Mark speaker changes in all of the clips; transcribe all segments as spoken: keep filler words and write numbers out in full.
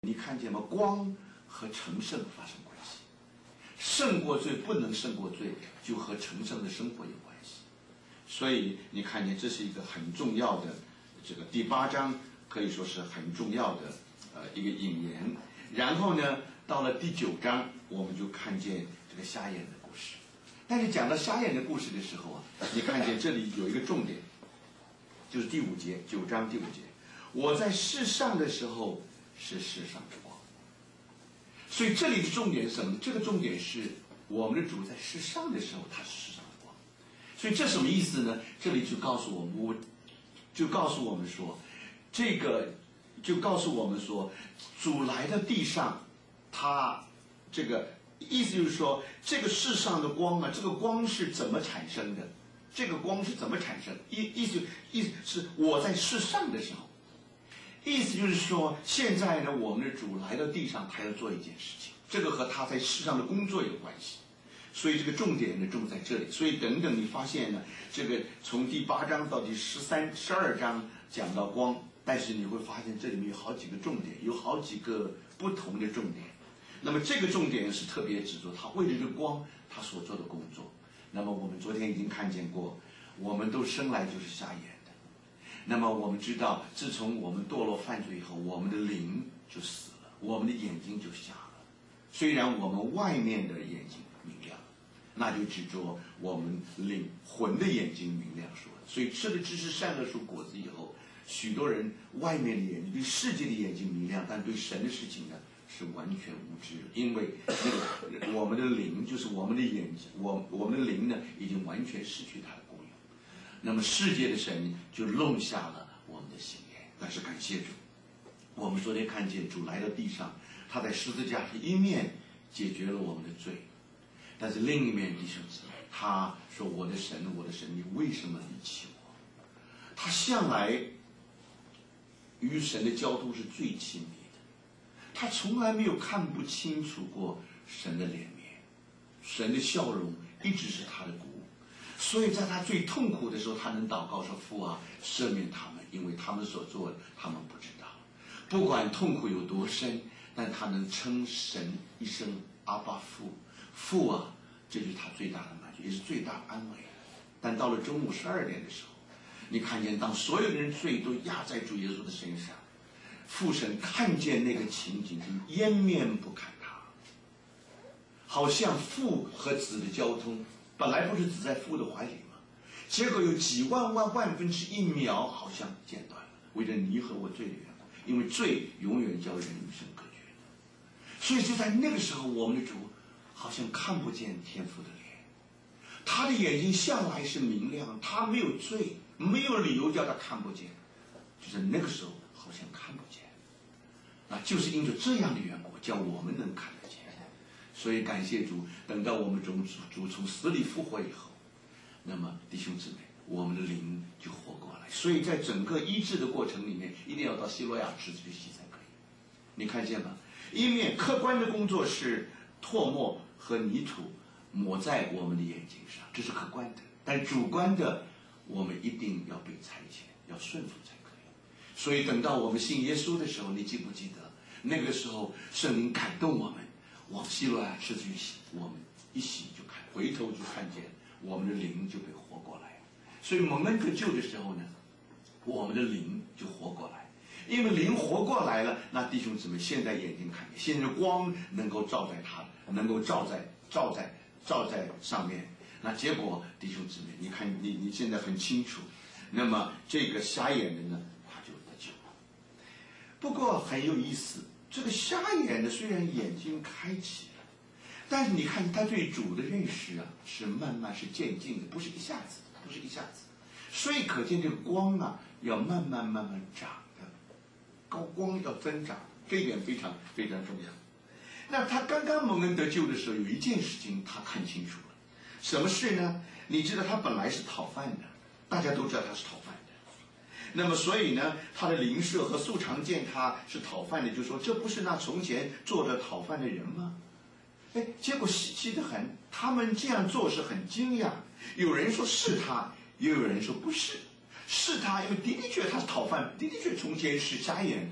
Speaker 1: 你看见吗？光和成圣发生关系，胜过罪不能胜过罪，就和成圣的生活有关系。所以你看见这是一个很重要的，这个第八章可以说是很重要的呃一个引言。然后呢，到了第九章，我们就看见这个瞎眼的故事。但是讲到瞎眼的故事的时候啊，你看见这里有一个重点，就是第五节，九章第五节，我在世上的时候是世上的光。所以这里的重点是什么？这个重点是我们的主在世上的时候，他是世上的光。所以这什么意思呢？这里就告诉我们，我就告诉我们说，这个就告诉我们说，主来到地上，他这个意思就是说，这个世上的光啊，这个光是怎么产生的？这个光是怎么产生？意意思意思是我在世上的时候。意思就是说，现在呢，我们的主来到地上，他要做一件事情，这个和他在世上的工作有关系，所以这个重点呢重在这里。所以等等，你发现呢，这个从第八章到第十三、十二章讲到光，但是你会发现这里面有好几个重点，有好几个不同的重点。那么这个重点是特别指出他为了这个光，他所做的工作。那么我们昨天已经看见过，我们都生来就是瞎眼。那么我们知道，自从我们堕落犯罪以后，我们的灵就死了，我们的眼睛就瞎了。虽然我们外面的眼睛明亮，那就指着我们灵魂的眼睛明亮说。所以吃了知识善恶树果子以后，许多人外面的眼睛对世界的眼睛明亮，但对神的事情呢是完全无知，因为那个我们的灵就是我们的眼睛，我我们的灵呢已经完全失去它的功用。那么世界的神就弄下了我们的心眼。但是感谢主，我们昨天看见主来到地上，他在十字架上一面解决了我们的罪，但是另一面弟兄姊妹，他说我的神我的神，你为什么离弃我？他向来与神的交通是最亲密的，他从来没有看不清楚过神的脸面，神的笑容一直是他的鼓舞。所以在他最痛苦的时候，他能祷告说，父啊，赦免他们，因为他们所做的他们不知道。不管痛苦有多深，但他能称神一声阿爸父，父啊，这就是他最大的满足，也是最大的安慰。但到了中午十二点的时候，你看见当所有人罪都压在主耶稣的身上，父神看见那个情景就掩面不看他，好像父和子的交通本来不是只在父的怀里吗？结果有几万万万分之一秒好像间断了，为了你和我罪的缘故，因为罪永远叫人与生隔绝的。所以就在那个时候，我们的主好像看不见天父的脸，他的眼睛向来是明亮，他没有罪，没有理由叫他看不见，就在那个时候好像看不见，那就是因着这样的缘故，叫我们能看得见。所以感谢主，等到我们主主从死里复活以后，那么弟兄姊妹，我们的灵就活过来。所以在整个医治的过程里面，一定要到希罗亚池子去洗才可以。你看见吗？一面客观的工作是唾沫和泥土抹在我们的眼睛上，这是客观的；但主观的，我们一定要被差遣，要顺服才可以。所以等到我们信耶稣的时候，你记不记得那个时候圣灵感动我们往希罗亚池子去洗，我们一洗就看，回头就看见我们的灵就被活过来。所以蒙恩得救的时候呢，我们的灵就活过来，因为灵活过来了，那弟兄姊妹现在眼睛看见，现在光能够照在他，能够照在照在照在上面。那结果弟兄姊妹，你看你你现在很清楚，那么这个瞎眼的呢，他就得救了。不过很有意思，这个瞎眼的虽然眼睛开启了，但是你看他对主的认识啊，是慢慢是渐进的，不是一下子，不是一下子。所以可见这个光啊，要慢慢慢慢长的，高光要增长，这一点非常非常重要。那他刚刚蒙恩得救的时候，有一件事情他看清楚了，什么事呢？你知道他本来是讨饭的，大家都知道他是讨饭的。那么所以呢，他的邻舍和素常见他是讨饭的，就说这不是那从前做着讨饭的人吗？哎，结果稀奇得很，他们这样做是很惊讶。有人说是他，也有人说不是，是他，因为的的确他是讨饭，的的确从前是瞎眼的。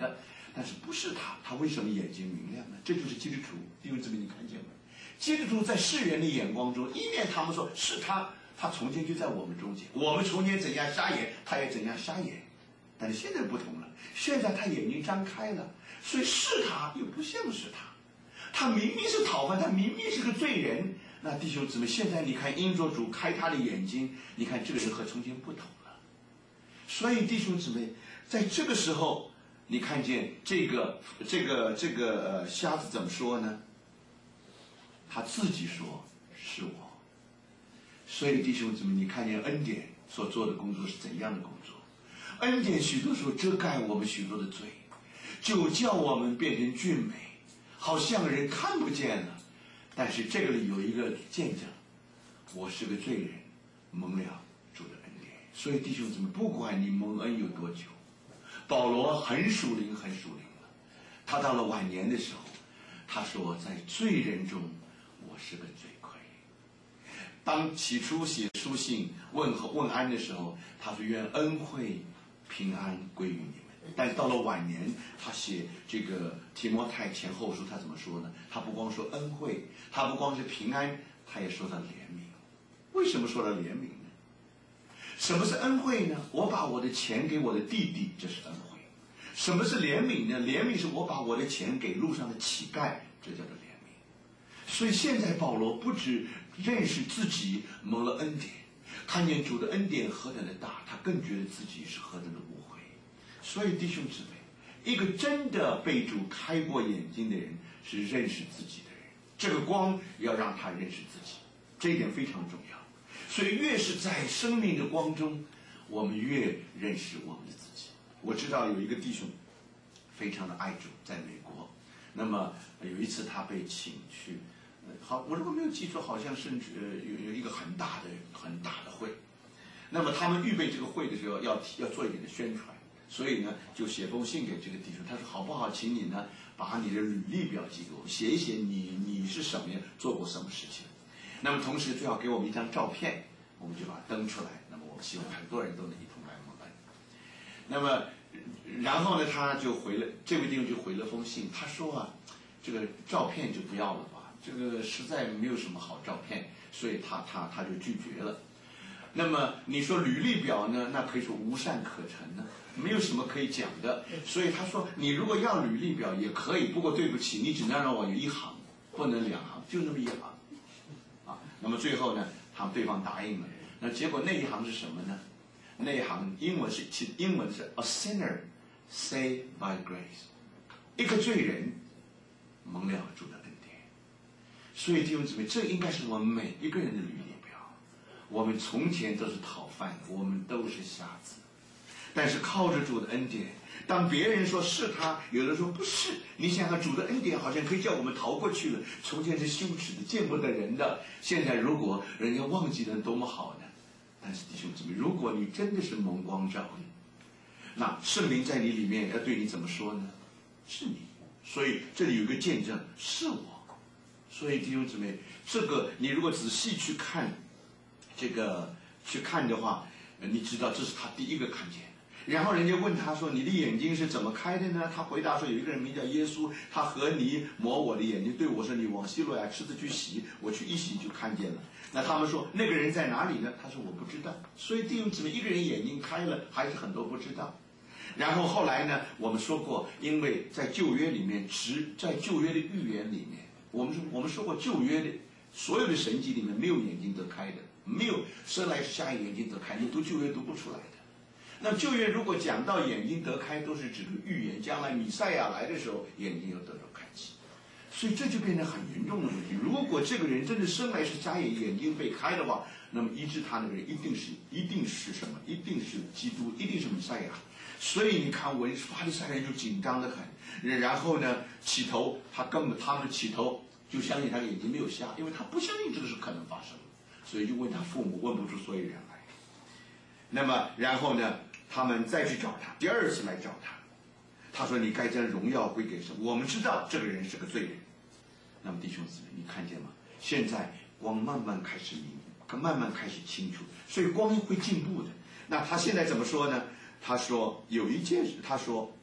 Speaker 1: 但是不是他，他为什么眼睛明亮呢？这就是基督徒，弟兄姊妹，你看见没？基督徒在世人的眼光中，一面他们说是他，他从前就在我们中间，我们从前怎样瞎眼，他也怎样瞎眼。但是现在不同了，现在他眼睛张开了，所以是他又不像是他，他明明是讨饭，他明明是个罪人。那弟兄姊妹，现在你看因着主开他的眼睛，你看这个人和从前不同了。所以弟兄姊妹，在这个时候，你看见这个这个这个呃瞎子怎么说呢？他自己说是我。所以弟兄姊妹，你看见恩典所做的工作是怎样的工作？恩典许多时候遮盖我们许多的罪，就叫我们变成俊美，好像人看不见了。但是这个里有一个见证，我是个罪人，蒙了主的恩典。所以弟兄姊妹，不管你蒙恩有多久，保罗很属灵很属灵了。他到了晚年的时候，他说在罪人中我是个罪魁。当起初写书信问候问安的时候，他说愿恩惠平安归于你们。但是到了晚年，他写这个提摩太前后书，他怎么说呢？他不光说恩惠，他不光是平安，他也说到怜悯。为什么说到怜悯呢？什么是恩惠呢？我把我的钱给我的弟弟，这是恩惠。什么是怜悯呢？怜悯是我把我的钱给路上的乞丐，这叫做怜悯。所以现在保罗不只认识自己蒙了恩典，看见主的恩典何等的大，他更觉得自己是何等的无悔。所以弟兄姊妹，一个真的被主开过眼睛的人是认识自己的人，这个光要让他认识自己，这一点非常重要。所以越是在生命的光中，我们越认识我们的自己。我知道有一个弟兄非常的爱主，在美国，那么有一次他被请去，呃、好，我如果没有记错，好像甚至呃有有一个很大的很大的会，那么他们预备这个会的时候要要做一点的宣传。所以呢，就写封信给这个弟兄，他说好不好，请你呢把你的履历表寄给我，写一写你你是什么样，做过什么事情。那么同时最好给我们一张照片，我们就把它登出来。那么我们希望很多人都能一同来蒙恩。那么然后呢，他就回了，这位弟兄就回了封信，他说啊，这个照片就不要了吧，这个实在没有什么好照片，所以他他他就拒绝了。那么你说履历表呢，那可以说无善可陈呢，没有什么可以讲的。所以他说你如果要履历表也可以，不过对不起，你只能让我有一行，不能两行，就那么一行啊。那么最后呢，他们对方答应了。那结果那一行是什么呢？那一行英文是其英文是 A sinner saved by grace， 一个罪人蒙了主的恩典。所以弟兄姊妹，这应该是我们每一个人的履历。我们从前都是讨饭，我们都是瞎子，但是靠着主的恩典，当别人说是他，有人说不是，你想想主的恩典好像可以叫我们逃过去了。从前是羞耻的，见不得人的，现在如果人家忘记了多么好呢？但是弟兄姊妹，如果你真的是蒙光照的，那圣灵在你里面要对你怎么说呢？是你。所以这里有一个见证，是我。所以弟兄姊妹，这个你如果仔细去看这个去看的话，你知道这是他第一个看见。然后人家问他说：“你的眼睛是怎么开的呢？”他回答说：“有一个人名叫耶稣，他和泥抹我的眼睛，对我说：‘你往西罗亚池子去洗。’我去一洗就看见了。”那他们说：“那个人在哪里呢？”他说：“我不知道。”所以弟兄姊妹，一个人眼睛开了，还是很多不知道。然后后来呢，我们说过，因为在旧约里面，只在旧约的预言里面，我们说我们说过旧约的所有的神迹里面没有眼睛得开的。没有生来是瞎眼睛得开，你读旧约读不出来的。那旧约如果讲到眼睛得开，都是指个预言，将来弥赛亚来的时候，眼睛要得到开启。所以这就变成很严重的问题。如果这个人真的生来是瞎眼，眼睛被开的话，那么医治他那个人一定是一定是什么？一定是基督，一定是弥赛亚。所以你看，文法利赛人就紧张得很。然后呢，起头他根本他们起头就相信他的眼睛没有瞎，因为他不相信这个是可能发生的。所以就问他父母，问不出所以然来。那么然后呢，他们再去找他，第二次来找他，他说：“你该将荣耀归给神。我们知道这个人是个罪人。”那么弟兄姊妹，你看见吗？现在光慢慢开始明，慢慢开始清楚，所以光会进步的。那他现在怎么说呢？他说有一件事，他说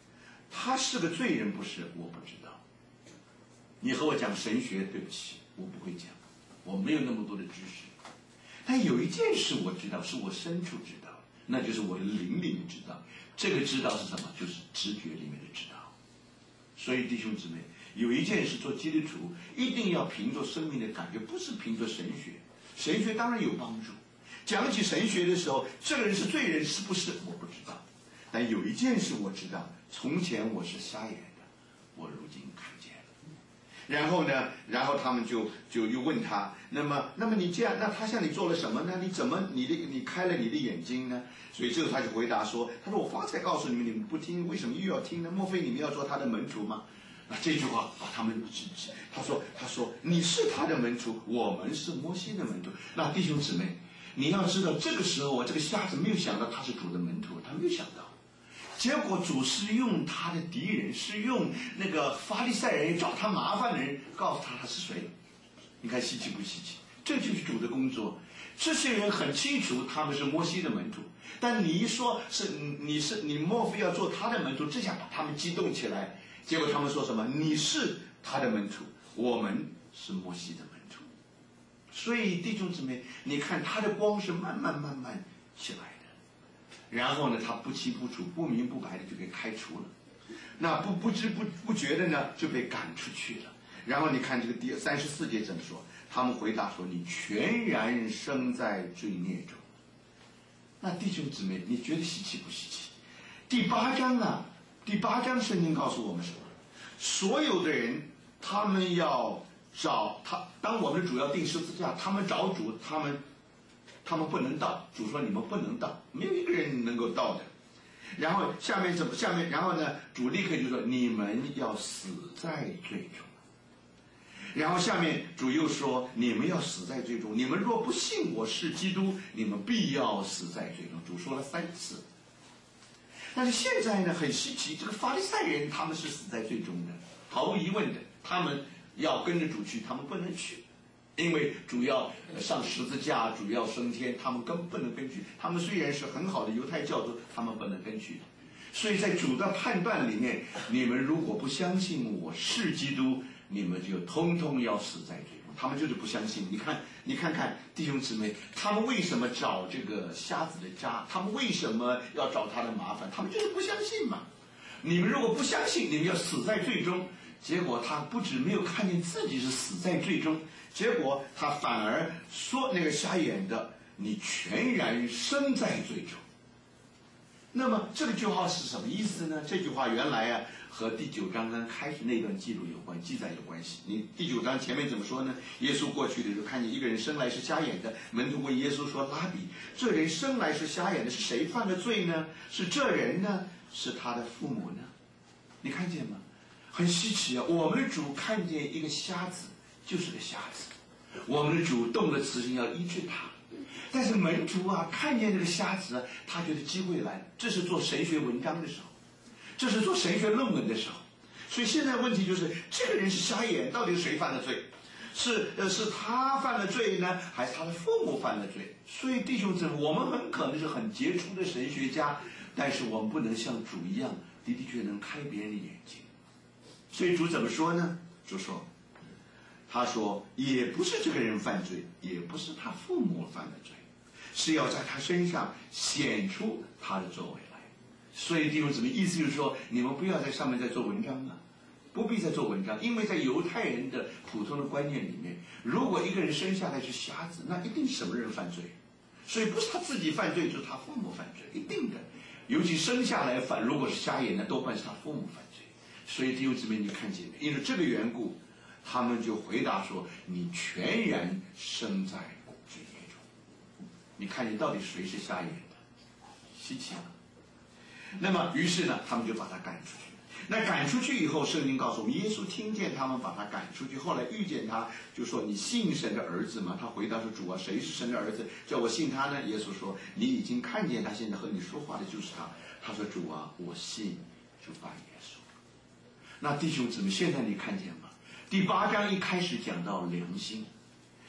Speaker 1: 他是个罪人不是？我不知道。你和我讲神学，对不起，我不会讲，我没有那么多的知识。但有一件事我知道，是我深处知道，那就是我的灵里面知道。这个知道是什么？就是直觉里面的知道。所以弟兄姊妹，有一件事做基督徒一定要凭着生命的感觉，不是凭着神学。神学当然有帮助，讲起神学的时候，这个人是罪人是不是？我不知道。但有一件事我知道，从前我是瞎眼的，我如今看见了。然后呢，然后他们就就又问他，那么那么你这样，那他向你做了什么呢？你怎么你的你开了你的眼睛呢？所以这个他就回答说，他说我方才告诉你们，你们不听，为什么又要听呢？莫非你们要做他的门徒吗？那这句话把他们，他说他说你是他的门徒，我们是摩西的门徒。那弟兄姊妹，你要知道这个时候啊，这个瞎子没有想到他是主的门徒，他没有想到。结果主是用他的敌人，是用那个法利赛人找他麻烦的人告诉他他是谁。你看稀奇不稀奇？这就是主的工作。这些人很清楚他们是摩西的门徒，但你一说是你是你莫非要做他的门徒，这下把他们激动起来。结果他们说什么？你是他的门徒，我们是摩西的门徒。所以弟兄姊妹，你看他的光是慢慢慢慢起来的。然后呢，他不清不楚、不明不白的就给开除了，那不不知不不觉的呢就被赶出去了。然后你看这个第三十四节怎么说？他们回答说：“你全然生在罪孽中。”那弟兄姊妹，你觉得稀奇不稀奇？第八章啊，第八章圣经告诉我们什么？所有的人，他们要找他，当我们的主要定十字架，他们找主，他们。他们不能到，主说你们不能到，没有一个人能够到的。然后下面怎么？下面然后呢？主立刻就说你们要死在罪中。然后下面主又说你们要死在罪中，你们若不信我是基督，你们必要死在罪中。主说了三次。但是现在呢，很稀奇，这个法利赛人他们是死在罪中的，毫无疑问的，他们要跟着主去，他们不能去。因为主要上十字架，主要升天，他们根本不能跟去。他们虽然是很好的犹太教徒，他们不能跟去。所以在主的判断里面，你们如果不相信我是基督，你们就通通要死在罪中。他们就是不相信。你看，你看看弟兄姊妹，他们为什么找这个瞎子的渣？他们为什么要找他的麻烦？他们就是不相信嘛。你们如果不相信，你们要死在罪中。结果他不止没有看见自己是死在罪中，结果他反而说那个瞎眼的，你全然生在罪中。那么这个句话是什么意思呢？这句话原来啊和第九章刚开始那段记录有关，记载有关系。你第九章前面怎么说呢？耶稣过去的时候看见一个人生来是瞎眼的，门徒问耶稣说：“拉比，这人生来是瞎眼的，是谁犯的罪呢？是这人呢？是他的父母呢？”你看见吗？很稀奇啊！我们的主看见一个瞎子，就是个瞎子。我们的主动了慈心要医治他，但是门徒啊，看见这个瞎子，他觉得机会来了。这是做神学文章的时候，这是做神学论文的时候。所以现在问题就是，这个人是瞎眼，到底是谁犯的罪？是呃是他犯了罪呢，还是他的父母犯了罪？所以弟兄姊妹，我们很可能是很杰出的神学家，但是我们不能像主一样，的的确能开别人的眼睛。所以主怎么说呢？主说，他说也不是这个人犯罪，也不是他父母犯的罪，是要在他身上显出他的作为来。所以弟兄姊妹，意思就是说，你们不要在上面再做文章了，不必再做文章，因为在犹太人的普通的观念里面，如果一个人生下来是瞎子，那一定什么人犯罪？所以不是他自己犯罪，就是他父母犯罪，一定的。尤其生下来犯，如果是瞎眼，那多半是他父母犯罪。所以弟兄姊妹，你看见没？因为这个缘故，他们就回答说：“你全然生在罪孽中。”你看见到底谁是瞎眼的？稀奇了。那么，于是呢，他们就把他赶出去。那赶出去以后，圣经告诉我们，耶稣听见他们把他赶出去，后来遇见他，就说：“你信神的儿子吗？”他回答说：“主啊，谁是神的儿子？叫我信他呢？”耶稣说：“你已经看见他，现在和你说话的就是他。”他说：“主啊，我信，就拜耶稣。”那弟兄姊妹，现在你看见吗？第八章一开始讲到良心，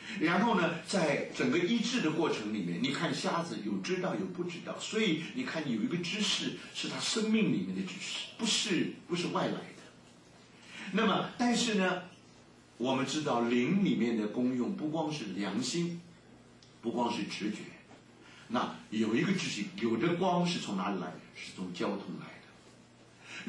Speaker 1: 然后呢，在整个医治的过程里面，你看瞎子有知道有不知道，所以你看有一个知识是他生命里面的知识，不是不是外来的。那么，但是呢，我们知道灵里面的功用不光是良心，不光是直觉，那有一个知识，有的光是从哪里来的？是从交通来的。